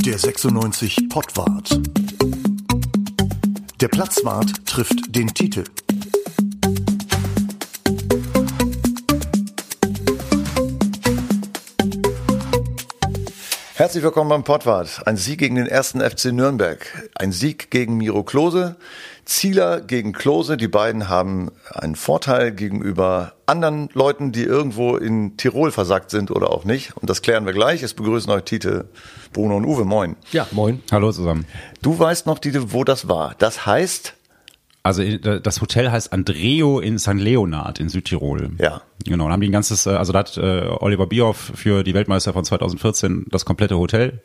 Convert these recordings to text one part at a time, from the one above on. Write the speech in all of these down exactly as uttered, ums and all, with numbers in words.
Der sechsundneunzig Pottwart. Der Platzwart trifft den Titel. Herzlich willkommen beim Pottwart. Ein Sieg gegen den ersten F C Nürnberg. Ein Sieg gegen Miro Klose. Zieler gegen Klose. Die beiden haben einen Vorteil gegenüber anderen Leuten, die irgendwo in Tirol versackt sind oder auch nicht. Und das klären wir gleich. Es begrüßen euch Tite, Bruno und Uwe. Moin. Ja, moin. Hallo zusammen. Du weißt noch, Tite, wo das war. Das heißt... Also das Hotel heißt Andreo in Sankt Leonhard in Südtirol. Ja. Genau, dann haben die ein ganzes, also da hat äh, Oliver Bierhoff für die Weltmeister von zweitausendvierzehn das komplette Hotel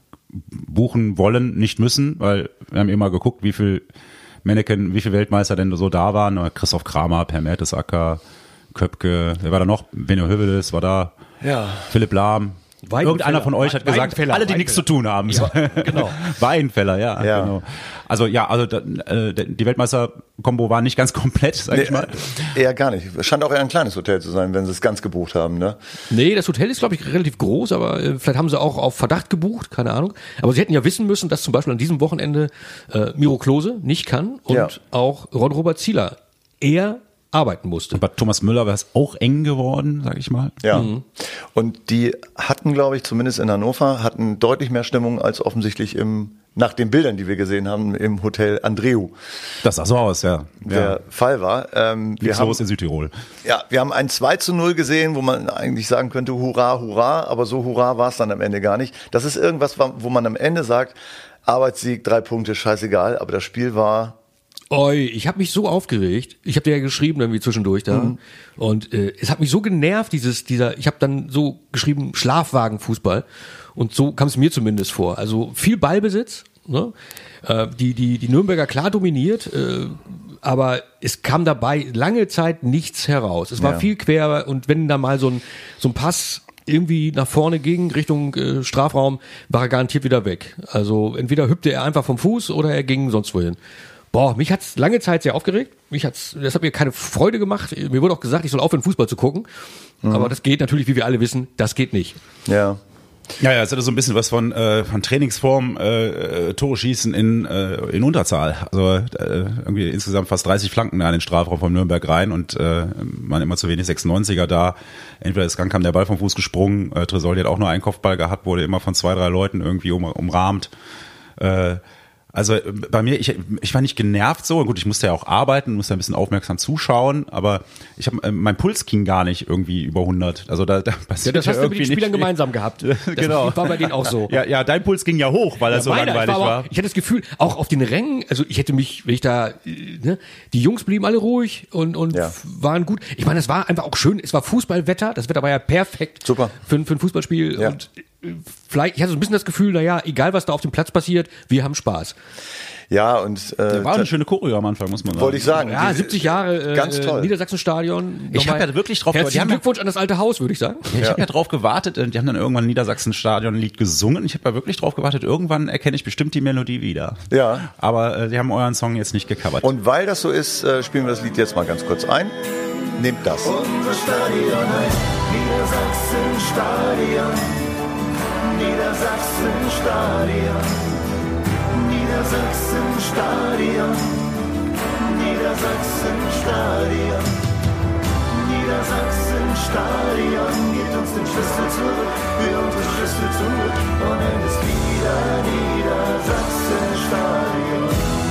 buchen wollen, nicht müssen, weil wir haben immer geguckt, wie viel Mannequin, wie viel Weltmeister denn so da waren. Christoph Kramer, Per Mertesacker, Köpke, wer war da noch? Benno Hövedes war da, ja. Philipp Lahm. Irgendeiner von euch hat gesagt, Weidenfeller, alle, die nichts zu tun haben. Ja, genau. Weidenfeller, ja, ja. Genau. Also ja, also äh, die Weltmeister-Kombo war nicht ganz komplett, sag nee, ich mal. Eher gar nicht. Scheint auch eher ein kleines Hotel zu sein, wenn sie es ganz gebucht haben, ne? Nee, das Hotel ist, glaube ich, relativ groß, aber äh, vielleicht haben sie auch auf Verdacht gebucht, keine Ahnung. Aber sie hätten ja wissen müssen, dass zum Beispiel an diesem Wochenende äh, Miro Klose nicht kann und ja. auch Ron-Robert Zieler eher arbeiten musste. Und bei Thomas Müller war es auch eng geworden, sag ich mal. Ja. Mhm. Und die hatten, glaube ich, zumindest in Hannover, hatten deutlich mehr Stimmung als offensichtlich im, nach den Bildern, die wir gesehen haben, im Hotel Andreu. Das sah so aus, ja. Der ja. Fall war. Ähm, wir Nichts haben, los in Südtirol. Ja, wir haben ein zwei zu null gesehen, wo man eigentlich sagen könnte, hurra, hurra, aber so hurra war es dann am Ende gar nicht. Das ist irgendwas, wo man am Ende sagt, Arbeitssieg, drei Punkte, scheißegal, aber das Spiel war... Oi, ich habe mich so aufgeregt. Ich habe dir ja geschrieben irgendwie zwischendurch da mhm. und äh, es hat mich so genervt dieses dieser. Ich habe dann so geschrieben Schlafwagenfußball und so kam es mir zumindest vor. Also viel Ballbesitz, ne? Äh, die die die Nürnberger klar dominiert, äh, aber es kam dabei lange Zeit nichts heraus. Es war ja. viel quer und wenn da mal so ein so ein Pass irgendwie nach vorne ging, Richtung äh, Strafraum, war er garantiert wieder weg. Also entweder hüpfte er einfach vom Fuß oder er ging sonst wohin. Boah, mich hat's lange Zeit sehr aufgeregt. Mich hat's, das hat mir keine Freude gemacht. Mir wurde auch gesagt, ich soll aufhören, Fußball zu gucken. Mhm. Aber das geht natürlich, wie wir alle wissen, das geht nicht. Ja. Ja, ja, es hat so ein bisschen was von, äh, von Trainingsform, äh, Tore schießen in, äh, in Unterzahl. Also äh, irgendwie insgesamt fast dreißig Flanken an den Strafraum von Nürnberg rein und äh, man immer zu wenig sechsundneunziger da. Entweder ist dann kam der Ball vom Fuß gesprungen, äh, Tresoldi hat auch nur einen Kopfball gehabt, wurde immer von zwei, drei Leuten irgendwie um, umrahmt. Äh, Also bei mir, ich, ich war nicht genervt so, gut, ich musste ja auch arbeiten, musste ein bisschen aufmerksam zuschauen, aber ich habe äh, mein Puls ging gar nicht irgendwie über hundert. Also da, da passiert ja, das hast ja du mit den Spielern nicht. gemeinsam gehabt. Das genau. war bei denen auch so. Ja, ja, dein Puls ging ja hoch, weil das ja, so meiner, langweilig ich war. war. Aber, ich hatte das Gefühl, auch auf den Rängen, also ich hätte mich, wenn ich da, ne, die Jungs blieben alle ruhig und, und ja. waren gut. Ich meine, es war einfach auch schön, es war Fußballwetter, das Wetter war ja perfekt. Super. Für, für ein Fußballspiel ja. und vielleicht, ich hatte so ein bisschen das Gefühl, naja, egal was da auf dem Platz passiert, wir haben Spaß. Ja, und äh, war eine schöne Choreo am Anfang, muss man sagen. Wollte ich sagen. Ja, die, siebzig Jahre äh, ganz toll. Niedersachsenstadion. Ich habe ja wirklich drauf Herzlichen gewartet. Glückwunsch an das alte Haus, würde ich sagen. Ja, ich ja. habe ja drauf gewartet, die haben dann irgendwann Niedersachsen-Stadion ein Lied gesungen. Ich habe ja wirklich drauf gewartet, irgendwann erkenne ich bestimmt die Melodie wieder. Ja. Aber äh, die haben euren Song jetzt nicht gecovert. Und weil das so ist, äh, spielen wir das Lied jetzt mal ganz kurz ein. Nehmt das. Unser Stadion heißt Niedersachsen-Stadion. Niedersachsen-Stadion. Niedersachsen-Stadion, Niedersachsen-Stadion, Niedersachsen-Stadion, gibt uns den Schlüssel zurück, für unsere Schlüssel zurück, und es ist wieder Niedersachsen-Stadion.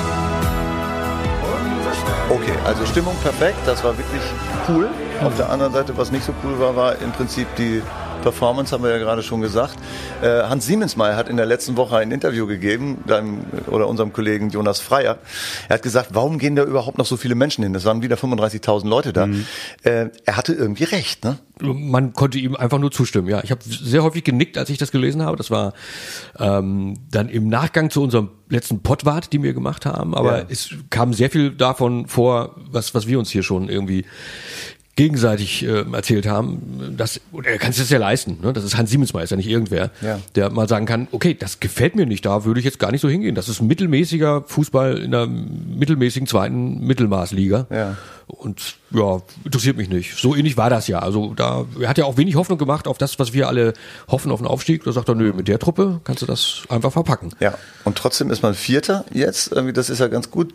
Okay, also Stimmung perfekt, das war wirklich cool. Auf der anderen Seite, was nicht so cool war, war im Prinzip die Performance, haben wir ja gerade schon gesagt. Äh, Hans Siemensmeier hat in der letzten Woche ein Interview gegeben, deinem, oder unserem Kollegen Jonas Freier. Er hat gesagt, warum gehen da überhaupt noch so viele Menschen hin? Es waren wieder fünfunddreißigtausend Leute da. Mhm. Äh, er hatte irgendwie recht, ne? Man konnte ihm einfach nur zustimmen, ja. Ich habe sehr häufig genickt, als ich das gelesen habe. Das war ähm, dann im Nachgang zu unserem letzten Pottwart, die wir gemacht haben. Aber ja. es kam sehr viel davon vor, was, was wir uns hier schon irgendwie gegenseitig äh, erzählt haben, dass, und er kann es das ja leisten, ne? Das ist Hans Siemensmeier, ist ja nicht irgendwer, ja. der mal sagen kann, okay, das gefällt mir nicht, da würde ich jetzt gar nicht so hingehen. Das ist mittelmäßiger Fußball in einer mittelmäßigen zweiten Mittelmaßliga. Ja. Und ja, interessiert mich nicht. So ähnlich war das ja. Also da, er hat ja auch wenig Hoffnung gemacht auf das, was wir alle hoffen auf den Aufstieg. Da sagt er, nö, mit der Truppe kannst du das einfach verpacken. Ja, und trotzdem ist man Vierter jetzt. Irgendwie, das ist ja ganz gut.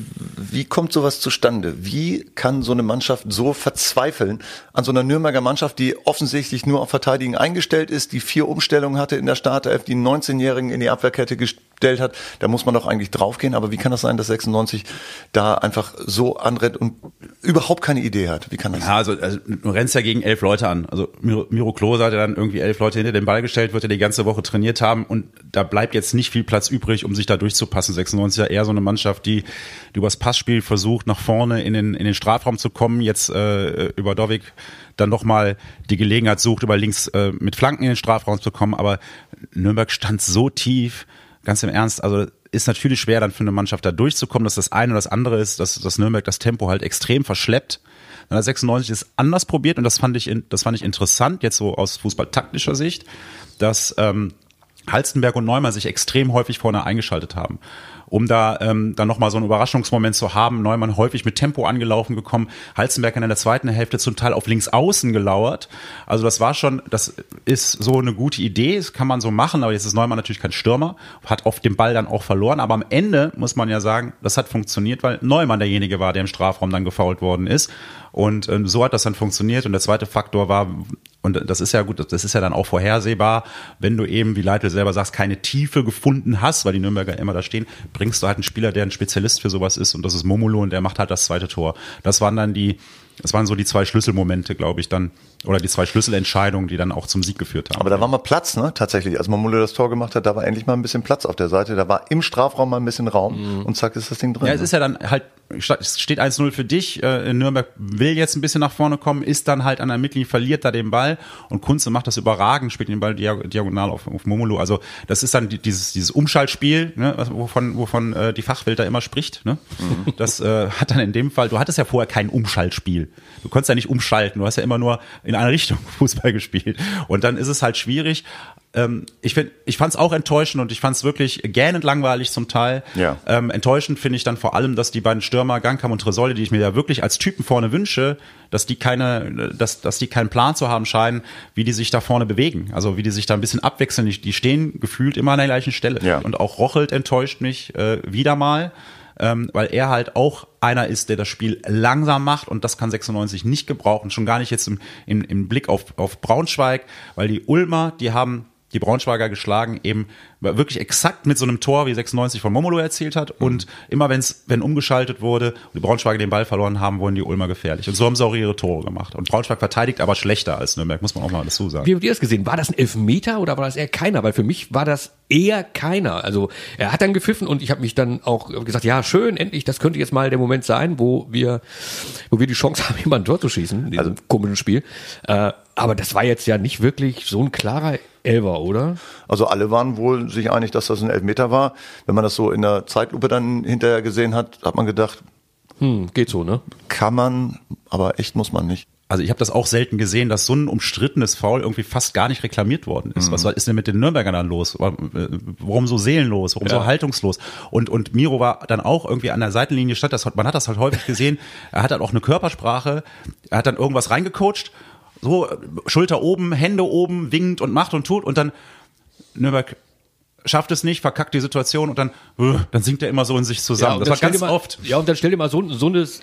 Wie kommt sowas zustande? Wie kann so eine Mannschaft so verzweifeln an so einer Nürnberger Mannschaft, die offensichtlich nur auf Verteidigen eingestellt ist, die vier Umstellungen hatte in der Startelf, die einen neunzehnjährigen in die Abwehrkette gestellt hat? Da muss man doch eigentlich draufgehen. Aber wie kann das sein, dass sechsundneunzig da einfach so anrennt und überhaupt keine Idee hat? Wie kann das ja, also, also du rennst ja gegen elf Leute an. Also Miro, Miro Klose hat ja dann irgendwie elf Leute hinter den Ball gestellt, wird ja die ganze Woche trainiert haben und da bleibt jetzt nicht viel Platz übrig, um sich da durchzupassen. sechsundneunzig ist ja eher so eine Mannschaft, die, die übers Passspiel versucht, nach vorne in den, in den Strafraum zu kommen. Jetzt äh, über Dovic dann nochmal die Gelegenheit sucht, über links äh, mit Flanken in den Strafraum zu kommen. Aber Nürnberg stand so tief, ganz im Ernst, also ist natürlich schwer dann für eine Mannschaft da durchzukommen, dass das eine oder das andere ist, dass, dass Nürnberg das Tempo halt extrem verschleppt. Dann hat sechsundneunzig es anders probiert und das fand ich, das fand ich interessant, jetzt so aus fußballtaktischer Sicht, dass ähm, Halstenberg und Neumann sich extrem häufig vorne eingeschaltet haben, um da ähm, dann nochmal so einen Überraschungsmoment zu haben. Neumann häufig mit Tempo angelaufen gekommen, Halstenberg in der zweiten Hälfte zum Teil auf links außen gelauert. Also das war schon, das ist so eine gute Idee, das kann man so machen, aber jetzt ist Neumann natürlich kein Stürmer, hat oft den Ball dann auch verloren, aber am Ende muss man ja sagen, das hat funktioniert, weil Neumann derjenige war, der im Strafraum dann gefoult worden ist. Und ähm, so hat das dann funktioniert. Und der zweite Faktor war, und das ist ja gut, das ist ja dann auch vorhersehbar, wenn du eben, wie Leitl selber sagst, keine Tiefe gefunden hast, weil die Nürnberger immer da stehen, bringst du halt einen Spieler, der ein Spezialist für sowas ist, und das ist Momolo, und der macht halt das zweite Tor. Das waren dann die, das waren so die zwei Schlüsselmomente, glaube ich, dann, oder die zwei Schlüsselentscheidungen, die dann auch zum Sieg geführt haben. Aber da war mal Platz, ne? Tatsächlich. Als Momolo das Tor gemacht hat, da war endlich mal ein bisschen Platz auf der Seite. Da war im Strafraum mal ein bisschen Raum mhm. und zack ist das Ding drin. Ja, es ist ja dann halt, es steht eins null für dich. Äh, Nürnberg will jetzt ein bisschen nach vorne kommen, ist dann halt an der Mittellinie, verliert da den Ball, und Kunze macht das überragend, spielt den Ball diagonal auf, auf Momolo. Also das ist dann die, dieses, dieses Umschaltspiel, ne, wovon, wovon äh, die Fachwelt da immer spricht. Ne? Mhm. Das äh, hat dann in dem Fall, du hattest ja vorher kein Umschaltspiel. Du konntest ja nicht umschalten, du hast ja immer nur in eine Richtung Fußball gespielt. Und dann ist es halt schwierig. Ähm, ich find, ich fand es auch enttäuschend, und ich fand es wirklich gähnend langweilig zum Teil. Ja. Ähm, enttäuschend finde ich dann vor allem, dass die beiden Stürmer, Gangkamp und Tresoldi, die ich mir ja wirklich als Typen vorne wünsche, dass die keine, dass, dass die keinen Plan zu haben scheinen, wie die sich da vorne bewegen. Also wie die sich da ein bisschen abwechseln. Die, die stehen gefühlt immer an der gleichen Stelle. Ja. Und auch Rochelt enttäuscht mich äh, wieder mal. Ähm, weil er halt auch einer ist, der das Spiel langsam macht, und das kann sechsundneunzig nicht gebrauchen, schon gar nicht jetzt im, im, im Blick auf, auf Braunschweig, weil die Ulmer, die haben die Braunschweiger geschlagen, eben wirklich exakt mit so einem Tor, wie sechsundneunzig von Momolo erzielt hat, mhm. und immer wenn's, wenn umgeschaltet wurde und die Braunschweiger den Ball verloren haben, wurden die Ulmer gefährlich, und so haben sie auch ihre Tore gemacht, und Braunschweig verteidigt aber schlechter als Nürnberg, muss man auch mal dazu sagen. Wie habt ihr das gesehen? War das ein Elfmeter oder war das eher keiner? Weil für mich war das eher keiner. Also er hat dann gepfiffen, und ich habe mich dann auch gesagt, ja schön, endlich, das könnte jetzt mal der Moment sein, wo wir wo wir die Chance haben, immer ein Tor zu schießen in diesem also, komischen Spiel. Äh, aber das war jetzt ja nicht wirklich so ein klarer Elfer, oder? Also alle waren wohl sich einig, dass das ein Elfmeter war. Wenn man das so in der Zeitlupe dann hinterher gesehen hat, hat man gedacht, hm, geht so, ne? Kann man, aber echt muss man nicht. Also ich habe das auch selten gesehen, dass so ein umstrittenes Foul irgendwie fast gar nicht reklamiert worden ist. Mhm. Was ist denn mit den Nürnbergern dann los? Warum so seelenlos? Warum ja. so haltungslos? Und und Miro war dann auch irgendwie an der Seitenlinie, statt das, man hat das halt häufig gesehen, er hat dann auch eine Körpersprache, er hat dann irgendwas reingecoacht, so Schulter oben, Hände oben, winkt und macht und tut, und dann Nürnberg schafft es nicht, verkackt die Situation, und dann dann sinkt er immer so in sich zusammen. Ja, das war ganz mal, oft. Ja, und dann stell dir mal so, so eine äh,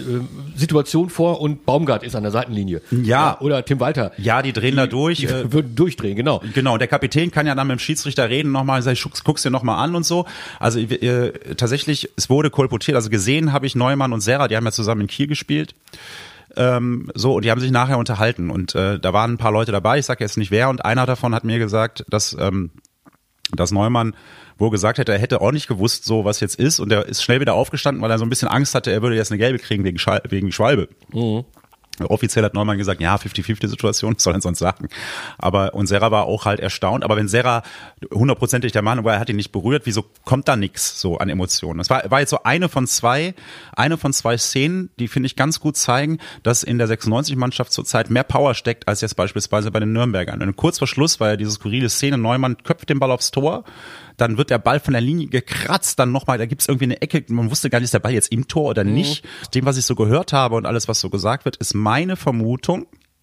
Situation vor, und Baumgart ist an der Seitenlinie. Ja. ja oder Tim Walter. Ja, die drehen die, da durch. Die äh, würden durchdrehen, genau. Genau, und der Kapitän kann ja dann mit dem Schiedsrichter reden, nochmal, sag, guck's dir nochmal an und so. Also äh, tatsächlich, es wurde kolportiert, also gesehen habe ich Neumann und Serra, die haben ja zusammen in Kiel gespielt. Ähm, so, und die haben sich nachher unterhalten, und äh, da waren ein paar Leute dabei, ich sage jetzt nicht wer, und einer davon hat mir gesagt, dass ähm, dass Neumann wohl gesagt hätte, er hätte auch nicht gewusst, so was jetzt ist, und er ist schnell wieder aufgestanden, weil er so ein bisschen Angst hatte, er würde jetzt eine gelbe kriegen wegen, Schal- wegen Schwalbe. Mhm. Offiziell hat Neumann gesagt, ja, fünfzig fünfzig Situation, was soll er sonst sagen? Aber, und Serra war auch halt erstaunt, aber wenn Serra hundertprozentig der Meinung war, er hat ihn nicht berührt, wieso kommt da nichts so an Emotionen? Das war, war jetzt so eine von zwei, eine von zwei Szenen, die, finde ich, ganz gut zeigen, dass in der sechsundneunzig-Mannschaft zurzeit mehr Power steckt, als jetzt beispielsweise bei den Nürnbergern. Und kurz vor Schluss war ja diese skurrile Szene, Neumann köpft den Ball aufs Tor, dann wird der Ball von der Linie gekratzt, dann nochmal, da gibt's irgendwie eine Ecke, man wusste gar nicht, ist der Ball jetzt im Tor oder nicht. Mhm. Dem, was ich so gehört habe und alles, was so gesagt wird, ist meine Vermutung,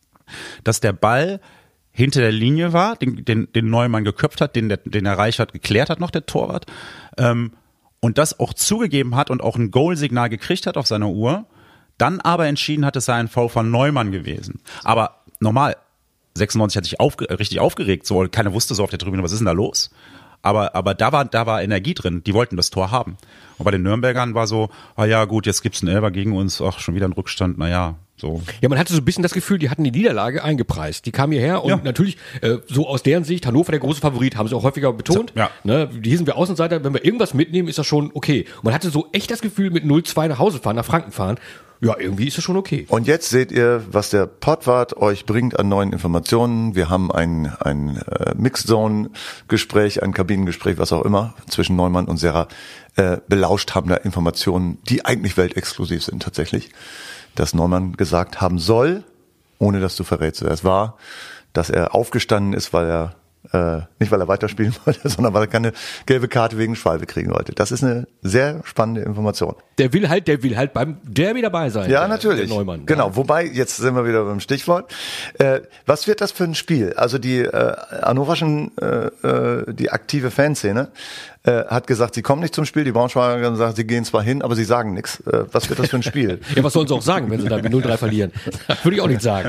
dass der Ball hinter der Linie war, den, den, den Neumann geköpft hat, den, den der Reichert geklärt hat, noch der Torwart, ähm, und das auch zugegeben hat und auch ein Goal-Signal gekriegt hat auf seiner Uhr, dann aber entschieden hat, es sei ein Foul von Neumann gewesen. Aber normal, sechsundneunzig hat sich aufge- richtig aufgeregt, so, keiner wusste so auf der Tribüne, was ist denn da los? Aber, aber da war, da war Energie drin, die wollten das Tor haben. Und bei den Nürnbergern war so, ah ja gut, jetzt gibt's einen Elfer gegen uns, ach, schon wieder ein Rückstand, naja, so. Ja, man hatte so ein bisschen das Gefühl, die hatten die Niederlage eingepreist. Die kamen hierher und ja. natürlich, äh, so aus deren Sicht, Hannover der große Favorit, haben sie auch häufiger betont. Ja. Ne, hier sind wir Außenseiter, wenn wir irgendwas mitnehmen, ist das schon okay. Und man hatte so echt das Gefühl, mit null zwei nach Hause fahren, nach Franken fahren, ja, irgendwie ist das schon okay. Und jetzt seht ihr, was der Pottwart euch bringt an neuen Informationen. Wir haben ein, ein äh, Mixed-Zone-Gespräch, ein Kabinengespräch, was auch immer, zwischen Neumann und Serra, äh, belauscht haben da Informationen, die eigentlich weltexklusiv sind tatsächlich. Dass Neumann gesagt haben soll, ohne dass du verrätst, wer es war, dass er aufgestanden ist, weil er äh, nicht weil er weiterspielen wollte, sondern weil er keine gelbe Karte wegen Schwalbe kriegen wollte. Das ist eine sehr spannende Information. Der will halt, der will halt beim Derby dabei sein. Ja, der, natürlich. Der Neumann. Genau. Ja. Wobei, jetzt sind wir wieder beim Stichwort. Äh, was wird das für ein Spiel? Also die äh, hannoverschen, äh, äh, die aktive Fanszene äh, hat gesagt, sie kommen nicht zum Spiel. Die Braunschweiger haben gesagt, sie gehen zwar hin, aber sie sagen nichts. Äh, was wird das für ein Spiel? Ja, was sollen sie auch sagen, wenn sie da mit null drei verlieren? Würde ich auch nicht sagen.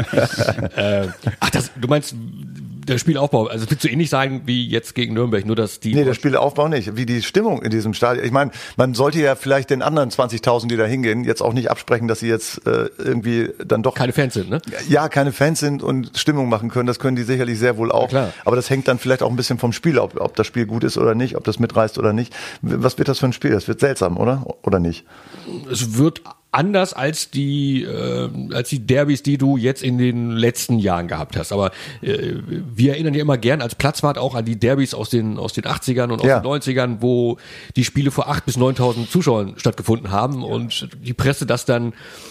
äh, ach, das, du meinst der Spielaufbau, also willst du ähnlich sagen wie jetzt gegen Nürnberg, nur dass die... Nee, der Spielaufbau nicht, wie die Stimmung in diesem Stadion. Ich meine, man sollte ja vielleicht den anderen zwanzigtausend, die da hingehen, jetzt auch nicht absprechen, dass sie jetzt äh, irgendwie dann doch... Keine Fans sind, ne? Ja, keine Fans sind und Stimmung machen können, das können die sicherlich sehr wohl auch. Ja, klar. Aber das hängt dann vielleicht auch ein bisschen vom Spiel ab, ob das Spiel gut ist oder nicht, ob das mitreißt oder nicht. Was wird das für ein Spiel? Das wird seltsam, oder? Oder nicht? Es wird anders als die äh, als die Derbys, die du jetzt in den letzten Jahren gehabt hast. Aber äh, wir erinnern ja immer gern als Platzwart auch an die Derbys aus den aus den achtzigern und aus ja. den neunzigern, wo die Spiele vor acht bis neuntausend Zuschauern stattgefunden haben ja. und die Presse das dann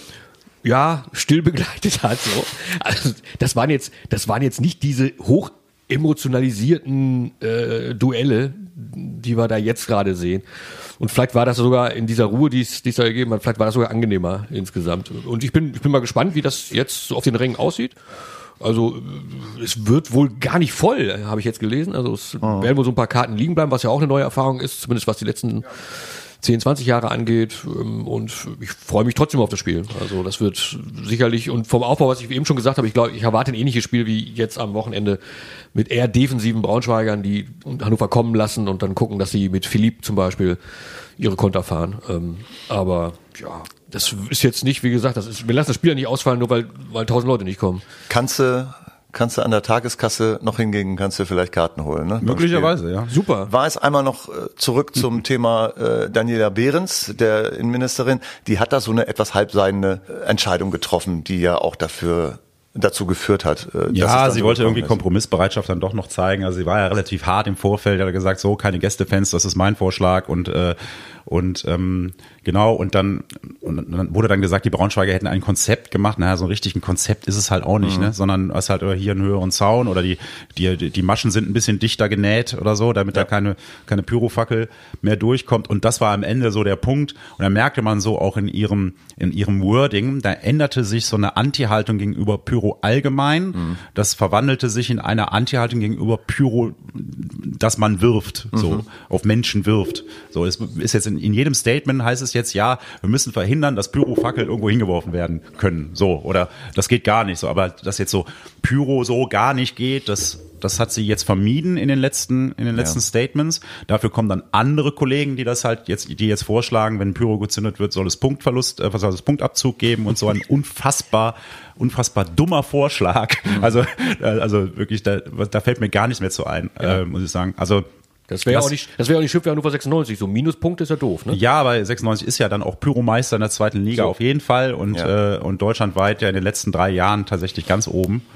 ja still begleitet hat. So. Also das waren jetzt das waren jetzt nicht diese hoch emotionalisierten äh, Duelle, die wir da jetzt gerade sehen. Und vielleicht war das sogar in dieser Ruhe, die es da gegeben hat, vielleicht war das sogar angenehmer insgesamt. Und ich bin, ich bin mal gespannt, wie das jetzt so auf den Rängen aussieht. Also es wird wohl gar nicht voll, habe ich jetzt gelesen. Also es oh. werden wohl so ein paar Karten liegen bleiben, was ja auch eine neue Erfahrung ist, zumindest was die letzten zehn, zwanzig Jahre angeht. Und ich freue mich trotzdem auf das Spiel. Also das wird sicherlich, und vom Aufbau, was ich eben schon gesagt habe, ich glaube, ich erwarte ein ähnliches Spiel wie jetzt am Wochenende mit eher defensiven Braunschweigern, die Hannover kommen lassen und dann gucken, dass sie mit Philipp zum Beispiel ihre Konter fahren. Ähm, aber ja, das ist jetzt nicht, wie gesagt, das ist, wir lassen das Spiel ja nicht ausfallen, nur weil weil tausend Leute nicht kommen. Kannst du kannst du an der Tageskasse noch hingehen, kannst du vielleicht Karten holen. Ne? Möglicherweise, ja. Super. War es einmal noch äh, zurück zum Thema äh, Daniela Behrens, der Innenministerin, die hat da so eine etwas halbseidene Entscheidung getroffen, die ja auch dafür dazu geführt hat. Äh, ja, sie so wollte irgendwie ist. Kompromissbereitschaft dann doch noch zeigen. Also sie war ja relativ hart im Vorfeld, hat gesagt, so, keine Gästefans, das ist mein Vorschlag und äh, und ähm, genau, und dann, und dann wurde dann gesagt, die Braunschweiger hätten ein Konzept gemacht. Naja, so ein richtig ein Konzept ist es halt auch nicht, mhm. ne? Sondern es ist halt hier einen höheren Zaun oder die, die, die Maschen sind ein bisschen dichter genäht oder so, damit ja. da keine, keine Pyrofackel mehr durchkommt. Und das war am Ende so der Punkt. Und da merkte man so auch in ihrem, in ihrem Wording, da änderte sich so eine Anti-Haltung gegenüber Pyro allgemein. Mhm. Das verwandelte sich in eine Anti-Haltung gegenüber Pyro, dass man wirft, so, mhm. auf Menschen wirft. So, es ist jetzt in, in jedem Statement heißt es jetzt, ja, wir müssen verhindern, dass Pyrofackeln irgendwo hingeworfen werden können. So, oder das geht gar nicht so. Aber dass jetzt so Pyro so gar nicht geht, das, das hat sie jetzt vermieden in den letzten, in den letzten ja. Statements. Dafür kommen dann andere Kollegen, die das halt jetzt, die jetzt vorschlagen, wenn Pyro gezündet wird, soll es Punktverlust, äh, soll es Punktabzug geben und so ein unfassbar, unfassbar dummer Vorschlag. Mhm. Also, also wirklich, da, da fällt mir gar nichts mehr zu ein, ja. äh, muss ich sagen. Also, Das wäre auch nicht, das wäre auch nicht Schiff für Hannover sechsundneunzig. So Minuspunkte ist ja doof, ne? Ja, aber sechsundneunzig ist ja dann auch Pyromeister in der zweiten Liga so. Auf jeden Fall und ja. äh, und deutschlandweit ja in den letzten drei Jahren tatsächlich ganz oben. Mhm.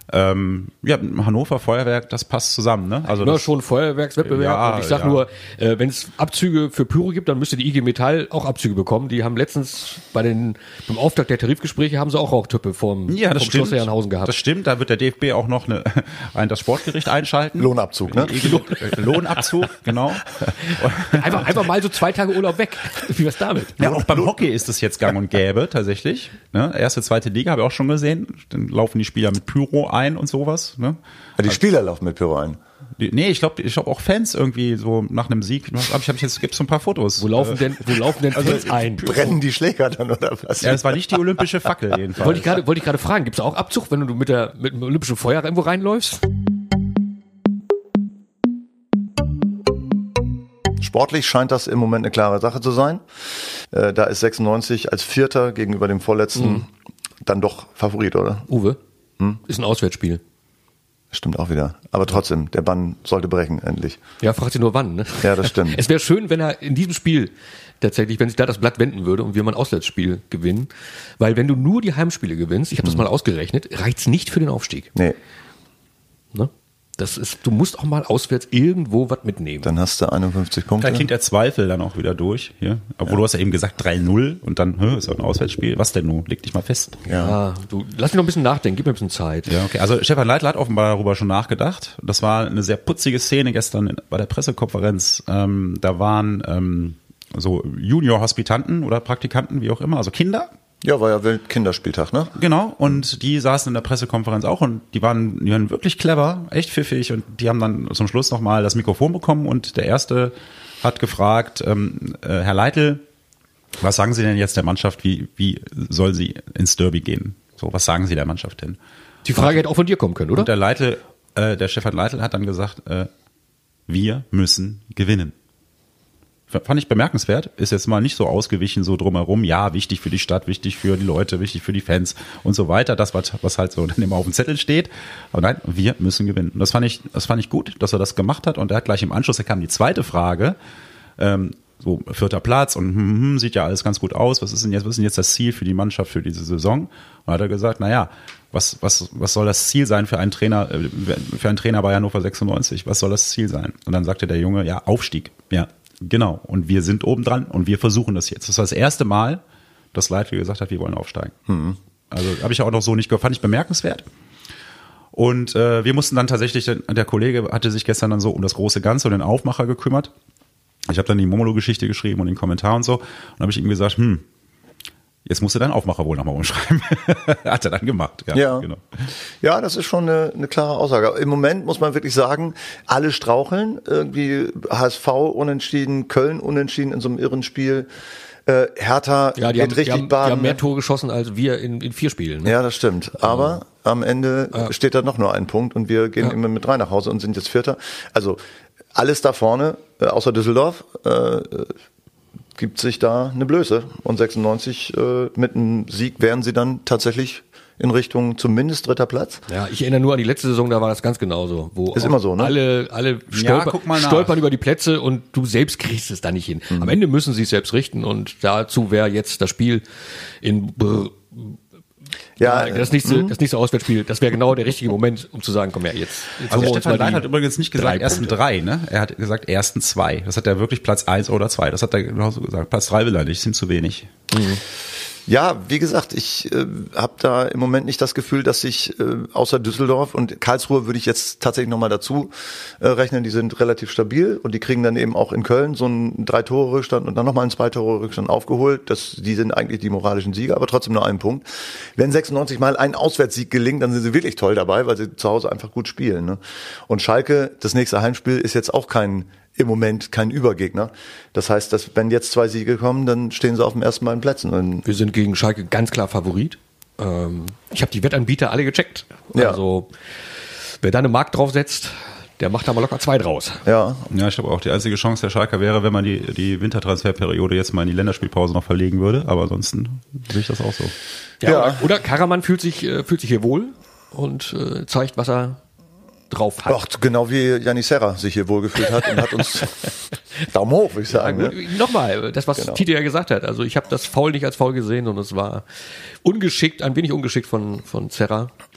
Ähm, ja, Hannover Feuerwerk, das passt zusammen, ne? Also ja, das, schon Feuerwerkswettbewerb. Ja, und ich sag ja. nur, äh, wenn es Abzüge für Pyro gibt, dann müsste die I G Metall auch Abzüge bekommen. Die haben letztens bei den beim Auftakt der Tarifgespräche haben sie auch Rauchtöpfe vom, ja, das vom stimmt. Schloss Herrenhausen gehabt. Das stimmt, da wird der D F B auch noch eine, ein, das Sportgericht einschalten. Lohnabzug, ne? Lohnabzug, genau. Einfach, einfach mal so zwei Tage Urlaub weg. Wie war's damit? Ja, auch beim Hockey ist es jetzt gang und gäbe, tatsächlich. Ne? Erste, zweite Liga habe ich auch schon gesehen. Dann laufen die Spieler mit Pyro ein und sowas. Ne? Ja, die Spieler laufen mit Pyro ein. Die, nee, ich glaube ich glaub auch Fans irgendwie so nach einem Sieg. Hab ich hab ich jetzt gibt's so ein paar Fotos. Wo laufen denn, wo laufen denn Fans ein? Brennen die Schläger dann oder was? Ja, das war nicht die olympische Fackel jedenfalls. Wollte ich gerade, wollte ich gerade fragen, gibt's auch Abzug, wenn du mit der, mit dem olympischen Feuer irgendwo reinläufst? Sportlich scheint das im Moment eine klare Sache zu sein. Äh, da ist sechsundneunzig als Vierter gegenüber dem Vorletzten mhm. dann doch Favorit, oder? Uwe, hm? Ist ein Auswärtsspiel. Stimmt auch wieder. Aber trotzdem, der Bann sollte brechen, endlich. Ja, fragt sie nur wann, ne? Ja, das stimmt. Es wäre schön, wenn er in diesem Spiel tatsächlich, wenn sich da das Blatt wenden würde und wir mal ein Auswärtsspiel gewinnen. Weil wenn du nur die Heimspiele gewinnst, ich habe das mal ausgerechnet, reicht's nicht für den Aufstieg. Nee. Ne? Das ist, du musst auch mal auswärts irgendwo was mitnehmen. Dann hast du einundfünfzig Punkte. Da klingt der Zweifel dann auch wieder durch. Hier. Obwohl ja. du hast ja eben gesagt drei null und dann hä, ist ja ein Auswärtsspiel. Was denn nun? Leg dich mal fest. Ja. ja, du lass mich noch ein bisschen nachdenken, gib mir ein bisschen Zeit. Ja, okay. Also Stefan Leitl hat offenbar darüber schon nachgedacht. Das war eine sehr putzige Szene gestern in, bei der Pressekonferenz. Ähm, da waren ähm, so Junior-Hospitanten oder Praktikanten, wie auch immer, also Kinder. Ja, war ja Weltkinderspieltag, ne? Genau, und die saßen in der Pressekonferenz auch und die waren, die waren wirklich clever, echt pfiffig und die haben dann zum Schluss nochmal das Mikrofon bekommen und der Erste hat gefragt, ähm, äh, Herr Leitl, was sagen Sie denn jetzt der Mannschaft, wie, wie soll sie ins Derby gehen? So, was sagen Sie der Mannschaft denn? Die Frage hätte auch von dir kommen können, oder? Und der Leitl, äh, der Stefan Leitl hat dann gesagt, äh, wir müssen gewinnen. Fand ich bemerkenswert, ist jetzt mal nicht so ausgewichen, so drumherum, ja, wichtig für die Stadt, wichtig für die Leute, wichtig für die Fans und so weiter, das, was, was halt so dann immer auf dem Zettel steht, aber nein, wir müssen gewinnen. Und das fand ich, das fand ich gut, dass er das gemacht hat und er hat gleich im Anschluss, da kam die zweite Frage, ähm, so vierter Platz und hm, hm, sieht ja alles ganz gut aus, was ist denn jetzt, was ist denn jetzt das Ziel für die Mannschaft für diese Saison? Und dann hat er gesagt, naja, was, was, was soll das Ziel sein für einen Trainer, für einen Trainer bei Hannover sechsundneunzig, was soll das Ziel sein? Und dann sagte der Junge, ja, Aufstieg, ja. Genau, und wir sind oben dran und wir versuchen das jetzt. Das war das erste Mal, dass Leitl gesagt hat, wir wollen aufsteigen. Mhm. Also habe ich ja auch noch so nicht gehört, fand ich bemerkenswert. Und äh, wir mussten dann tatsächlich, der Kollege hatte sich gestern dann so um das große Ganze und den Aufmacher gekümmert. Ich habe dann die Momolo-Geschichte geschrieben und den Kommentar und so. Und habe ich ihm gesagt, hm, jetzt musst du deinen Aufmacher wohl nochmal umschreiben. Hat er dann gemacht. Ja, ja. Genau. Ja, das ist schon eine, eine klare Aussage. Im Moment muss man wirklich sagen, alle straucheln. Irgendwie H S V unentschieden, Köln unentschieden in so einem irren Spiel. Äh, Hertha ja, die geht haben, richtig die haben, baden. Die haben mehr Tore geschossen als wir in, in vier Spielen. Ne? Ja, das stimmt. Aber ja. am Ende ja. steht da noch nur ein Punkt und wir gehen ja. immer mit drei nach Hause und sind jetzt Vierter. Also alles da vorne, äh, außer Düsseldorf, äh, gibt sich da eine Blöße. Und sechsundneunzig äh, mit einem Sieg wären sie dann tatsächlich in Richtung zumindest dritter Platz. Ja, ich erinnere nur an die letzte Saison, da war das ganz genauso. Wo ist immer so, ne? Alle, alle stolper, ja, stolpern über die Plätze und du selbst kriegst es da nicht hin. Mhm. Am Ende müssen sie es selbst richten und dazu wäre jetzt das Spiel in Brr, ja, das nächste, das nächste Auswärtsspiel, das wäre genau der richtige Moment, um zu sagen, komm her, jetzt. jetzt also Stefan Leitl hat übrigens nicht gesagt ersten drei, ne? Er hat gesagt ersten zwei. Das hat er wirklich Platz eins oder zwei. Das hat er genauso gesagt. Platz drei will er nicht, sind zu wenig. Mhm. Ja, wie gesagt, ich äh, habe da im Moment nicht das Gefühl, dass ich äh, außer Düsseldorf und Karlsruhe würde ich jetzt tatsächlich nochmal dazu äh, rechnen, die sind relativ stabil und die kriegen dann eben auch in Köln so einen Drei-Tore-Rückstand und dann nochmal einen Zwei-Tore-Rückstand aufgeholt. Das, die sind eigentlich die moralischen Sieger, aber trotzdem nur einen Punkt. Wenn sechsundneunzig Mal ein Auswärtssieg gelingt, dann sind sie wirklich toll dabei, weil sie zu Hause einfach gut spielen. Ne? Und Schalke, das nächste Heimspiel, ist jetzt auch kein im Moment kein Übergegner. Das heißt, dass wenn jetzt zwei Siege kommen, dann stehen sie auf dem ersten beiden Plätzen. Und wir sind gegen Schalke ganz klar Favorit. Ähm, ich habe die Wettanbieter alle gecheckt. Ja. Also wer da eine Mark draufsetzt, der macht da mal locker zwei draus. Ja, ja, ich glaube auch, die einzige Chance der Schalker wäre, wenn man die, die Wintertransferperiode jetzt mal in die Länderspielpause noch verlegen würde. Aber ansonsten sehe ich das auch so. Ja, ja. Oder, oder Karaman fühlt sich, äh, fühlt sich hier wohl und äh, zeigt, was er drauf hat. Ach, genau wie Janni Serra sich hier wohlgefühlt hat und hat uns Daumen hoch, würde ich sagen. Ja, ne? Nochmal, das, was genau. Tite ja gesagt hat. Also ich habe das Foul nicht als Foul gesehen und es war ungeschickt, ein wenig ungeschickt von, von Serra.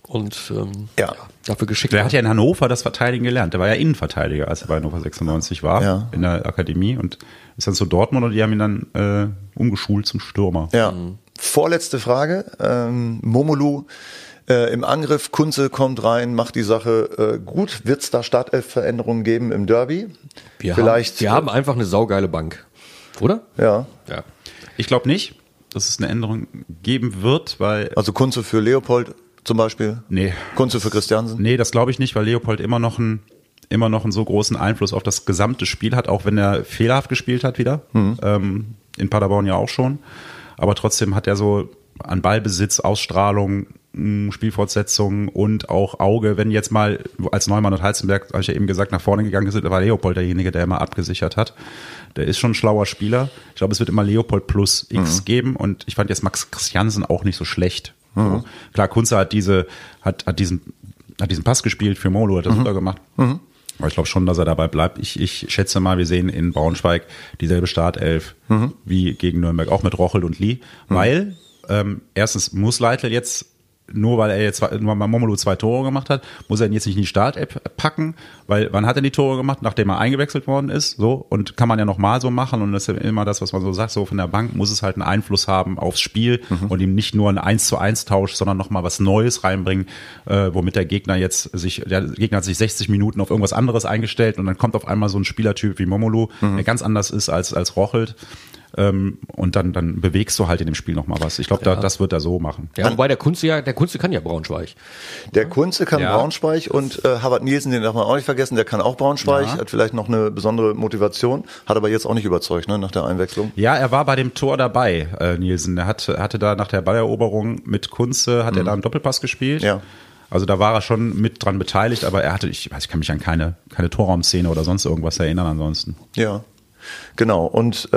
und ähm, Ja. ja, dafür geschickt. Der hat ja in Hannover das Verteidigen gelernt. Der war ja Innenverteidiger, als er bei Hannover sechsundneunzig war, Ja. in der Akademie und ist dann zu Dortmund und die haben ihn dann äh, umgeschult zum Stürmer. Ja. Vorletzte Frage. Ähm, Momolu äh, im Angriff, Kunze kommt rein, macht die Sache äh, gut. Wird es da Startelf-Veränderungen geben im Derby? Wir, Vielleicht, haben, wir haben einfach eine saugeile Bank, oder? Ja. Ja. Ich glaube nicht, dass es eine Änderung geben wird, weil Also Kunze für Leopold zum Beispiel? nee, Kunze für Christiansen? nee, das glaube ich nicht, weil Leopold immer noch einen immer noch einen so großen Einfluss auf das gesamte Spiel hat, auch wenn er fehlerhaft gespielt hat wieder. Mhm. Ähm, in Paderborn ja auch schon. Aber trotzdem hat er so an Ballbesitz, Ausstrahlung, Spielfortsetzung und auch Auge. Wenn jetzt mal als Neumann und Heizenberg, habe ich ja eben gesagt, nach vorne gegangen sind, war Leopold derjenige, der immer abgesichert hat. Der ist schon ein schlauer Spieler. Ich glaube, es wird immer Leopold plus X mhm. geben und ich fand jetzt Max Christiansen auch nicht so schlecht. Mhm. So. Klar, Kunze hat diese, hat, hat diesen, hat diesen Pass gespielt für Molo, hat das mhm. super gemacht. Mhm. Aber ich glaube schon, dass er dabei bleibt. Ich, ich schätze mal, wir sehen in Braunschweig dieselbe Startelf mhm. wie gegen Nürnberg, auch mit Rochel und Lee. Mhm. Weil, ähm, erstens muss Leitl jetzt, nur weil er jetzt nur weil Momolu zwei Tore gemacht hat, muss er ihn jetzt nicht in die Startelf packen, weil wann hat er die Tore gemacht? Nachdem er eingewechselt worden ist, so, und kann man ja nochmal so machen und das ist ja immer das, was man so sagt, so von der Bank muss es halt einen Einfluss haben aufs Spiel mhm. und ihm nicht nur ein eins zu eins Tausch, sondern nochmal was Neues reinbringen, äh, womit der Gegner jetzt sich, der Gegner hat sich sechzig Minuten auf irgendwas anderes eingestellt und dann kommt auf einmal so ein Spielertyp wie Momolu, mhm. der ganz anders ist als, als Rochelt. Ähm, und dann, dann bewegst du halt in dem Spiel nochmal was. Ich glaube, ja. da, das wird er so machen. Ja, wobei der Kunze ja, der Kunze kann ja Braunschweig. Der Kunze kann ja. Braunschweig und äh, Harvard Nielsen, den darf man auch nicht vergessen, der kann auch Braunschweig, ja. hat vielleicht noch eine besondere Motivation, hat aber jetzt auch nicht überzeugt, ne, nach der Einwechslung. Ja, er war bei dem Tor dabei, äh, Nielsen. Er hat, hatte da nach der Balleroberung mit Kunze, hat mhm. er da einen Doppelpass gespielt. Ja. Also da war er schon mit dran beteiligt, aber er hatte, ich weiß, ich kann mich an keine, keine Torraumszene oder sonst irgendwas erinnern ansonsten. Ja. Genau, und äh,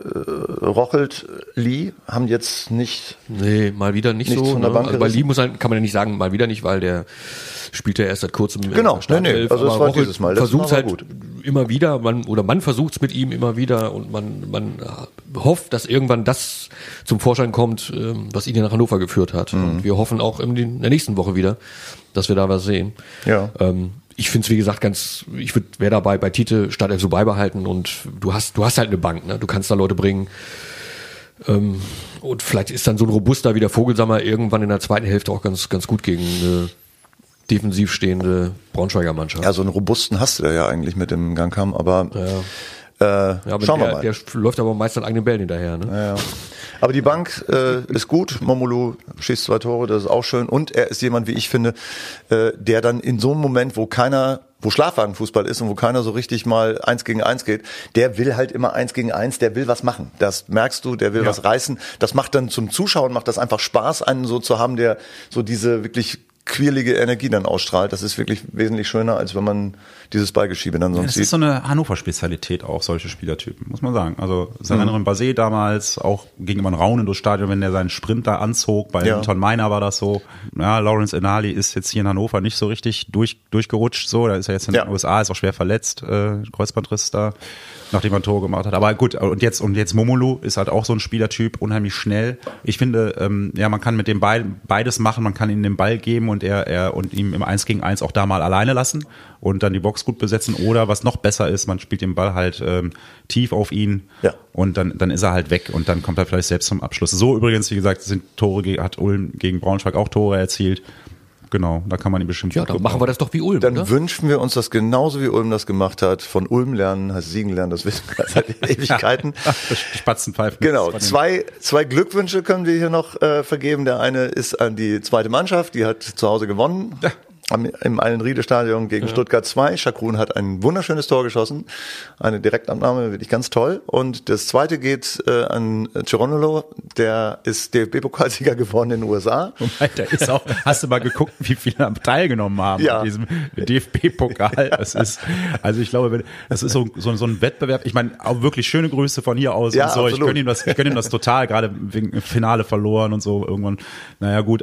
Rochelt, Lee haben jetzt nicht... Nee, mal wieder nicht so. Ne? Also bei Lee muss man, kann man ja nicht sagen, mal wieder nicht, weil der spielt ja erst seit kurzem in genau, der Startelf. Nee, nee, also es war dieses Mal. Versucht halt gut. immer wieder, man oder man versucht es mit ihm immer wieder und man, man hofft, dass irgendwann das zum Vorschein kommt, was ihn ja nach Hannover geführt hat. Mhm. Und wir hoffen auch in der nächsten Woche wieder, dass wir da was sehen. Ja. Ähm, Ich finde es, wie gesagt, ganz, ich würde, wäre dabei bei Tite Startelf so beibehalten und du hast, du hast halt eine Bank, ne? Du kannst da Leute bringen. Ähm, und vielleicht ist dann so ein robuster wie der Vogelsammer irgendwann in der zweiten Hälfte auch ganz, ganz gut gegen eine defensiv stehende Braunschweiger Mannschaft. Ja, so einen robusten hast du da ja eigentlich mit dem Gangkamm, aber ja. Äh, ja, aber schauen der, wir mal. Der läuft aber meist an eigenen Bällen hinterher. Ne? Ja, ja. Aber die Bank äh, ist gut. Momolu schießt zwei Tore, das ist auch schön. Und er ist jemand, wie ich finde, äh, der dann in so einem Moment, wo keiner, wo Schlafwagenfußball ist und wo keiner so richtig mal eins gegen eins geht, der will halt immer eins gegen eins, der will was machen. Das merkst du, der will ja. was reißen. Das macht dann zum Zuschauen, macht das einfach Spaß, einen so zu haben, der so diese wirklich quirlige Energie dann ausstrahlt. Das ist wirklich wesentlich schöner, als wenn man dieses Ballgeschiebe dann sonst ja, das sieht. Das ist so eine Hannover-Spezialität auch, solche Spielertypen, muss man sagen. Also ich erinnere an Basé damals, auch gegenüber ein Raunen durchs Stadion, wenn der seinen Sprint da anzog. Bei ja. Anton Meiner war das so. Ja, Lawrence Enali ist jetzt hier in Hannover nicht so richtig durch, durchgerutscht. So, da ist er jetzt in ja. den U S A, ist auch schwer verletzt, äh, Kreuzbandriss da, nachdem er ein Tor gemacht hat. Aber gut, und jetzt und jetzt Momolu ist halt auch so ein Spielertyp, unheimlich schnell. Ich finde, ähm, ja, man kann mit dem Ball beides machen. Man kann ihm den Ball geben und er er und ihm im eins gegen eins auch da mal alleine lassen und dann die Box gut besetzen. Oder was noch besser ist, man spielt den Ball halt ähm, tief auf ihn ja. und dann dann ist er halt weg und dann kommt er vielleicht selbst zum Abschluss. So übrigens, wie gesagt, sind Tore hat Ulm gegen Braunschweig auch Tore erzielt. Genau, da kann man ihn bestimmt. Ja, dann machen wir das doch wie Ulm. Dann oder? wünschen wir uns das genauso wie Ulm das gemacht hat. Von Ulm lernen heißt Siegen lernen, das wissen wir seit Ewigkeiten. Spatzenpfeifen. Genau, zwei, zwei Glückwünsche können wir hier noch äh, vergeben. Der eine ist an die zweite Mannschaft, die hat zu Hause gewonnen. Ja. Im Allen-Riede-Stadion gegen ja. Stuttgart zwei. Schakrun hat ein wunderschönes Tor geschossen. Eine Direktabnahme, wirklich ganz toll. Und das zweite geht äh, an Geronimo, der ist D F B-Pokalsieger geworden in den U S A. Moment, der ist auch, hast du mal geguckt, wie viele teilgenommen haben ja. an diesem D F B-Pokal? Das ist, also ich glaube, das ist so, so, so ein Wettbewerb. Ich meine, auch wirklich schöne Grüße von hier aus ja, und so. Absolut. Ich gönne ihm das, ich gönne ihm das total, gerade wegen Finale verloren und so irgendwann. Naja, gut, aber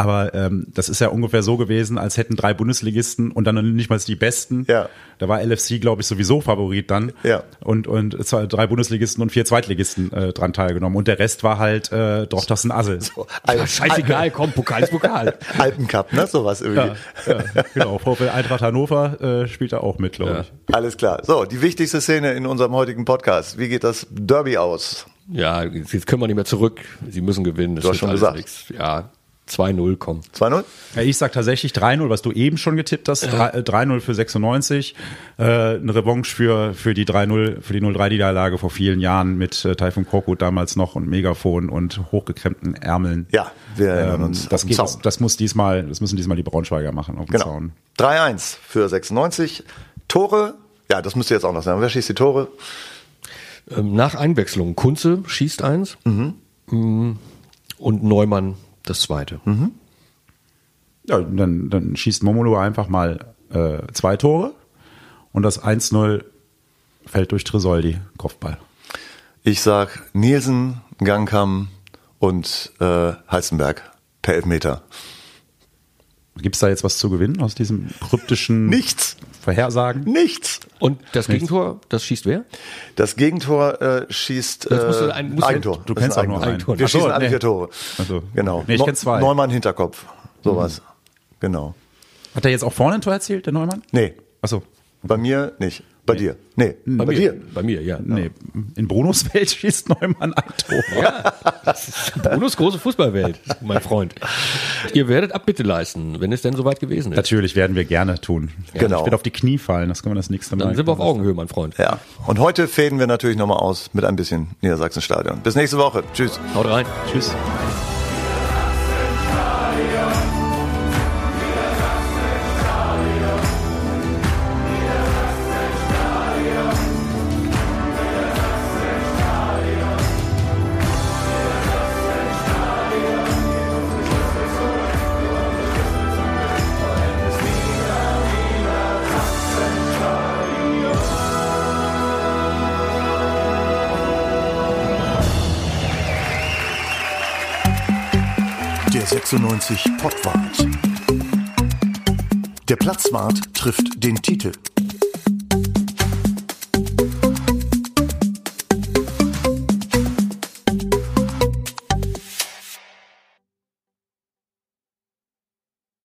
Aber ähm, das ist ja ungefähr so gewesen, als hätten drei Bundesligisten und dann nicht mal die Besten. Ja. Da war L F C, glaube ich, sowieso Favorit dann. Ja. Und und zwei, drei Bundesligisten und vier Zweitligisten äh, dran teilgenommen. Und der Rest war halt äh, doch das ein Assel. So, Ja, scheißegal, komm, Pokal ist Pokal. Alpencup, ne? Sowas irgendwie. Ja, ja, genau. VfL Eintracht Hannover äh, spielt da auch mit, glaube Ja. ich. Alles klar. So, die wichtigste Szene in unserem heutigen Podcast. Wie geht das Derby aus? Ja, jetzt können wir nicht mehr zurück. Sie müssen gewinnen. Das Du hast hilft schon alles gesagt. nichts. Ja, zwei null, komm. zwei null? Ja, ich sag tatsächlich drei null, was du eben schon getippt hast. drei null für sechsundneunzig. Äh, eine Revanche für, für die drei null, für die null drei Niederlage vor vielen Jahren mit äh, Taifun Korkut damals noch und Megafon und hochgekrempten Ärmeln. Ja, wir erinnern Ähm, uns. das, auf den geht, Zaun. das, das muss diesmal, das müssen diesmal die Braunschweiger machen auf dem Genau. Zaun. drei eins für sechsundneunzig. Tore, ja, das müsst ihr jetzt auch noch sagen. Wer schießt die Tore? Ähm, nach Einwechslung, Kunze schießt eins mhm. und Neumann das zweite. Mhm. Ja, dann, dann schießt Momolo einfach mal äh, zwei Tore und das eins null fällt durch Tresoldi, Kopfball. Ich sag Nielsen, Gangkam und äh, Heizenberg per Elfmeter. Gibt es da jetzt was zu gewinnen aus diesem kryptischen Nichts. Vorhersagen? Nichts. Und das Gegentor, das schießt wer? Das Gegentor äh, schießt Das musst du äh, ein- musst du- Eigentor. Du Das kennst ist auch nur ein. Eigentor. Wir Ach so, schießen alle nee. vier Tore. Ach so. Genau. Nee, ich kenn zwei. Neumann Hinterkopf. Sowas. Genau. Hat er jetzt auch vorne ein Tor erzielt, der Neumann? Nee, Achso. bei mir nicht. Bei dir. Nee, bei, mir. dir. Bei mir, ja. Nee, in Brunos Welt schießt Neumann ein Tor. Ja, das ist Brunos große Fußballwelt, mein Freund. Ihr werdet Abbitte leisten, wenn es denn soweit gewesen ist. Natürlich werden wir gerne tun. Genau. Ich werde auf die Knie fallen, das können wir das nächste Mal. Dann sind wir auf Augenhöhe, mein Freund. Ja. Und heute fäden wir natürlich nochmal aus mit ein bisschen Niedersachsen-Stadion. Bis nächste Woche. Tschüss. Haut rein. Tschüss. Der sechsundneunzig Pottwart. Der Platzwart trifft den Titel.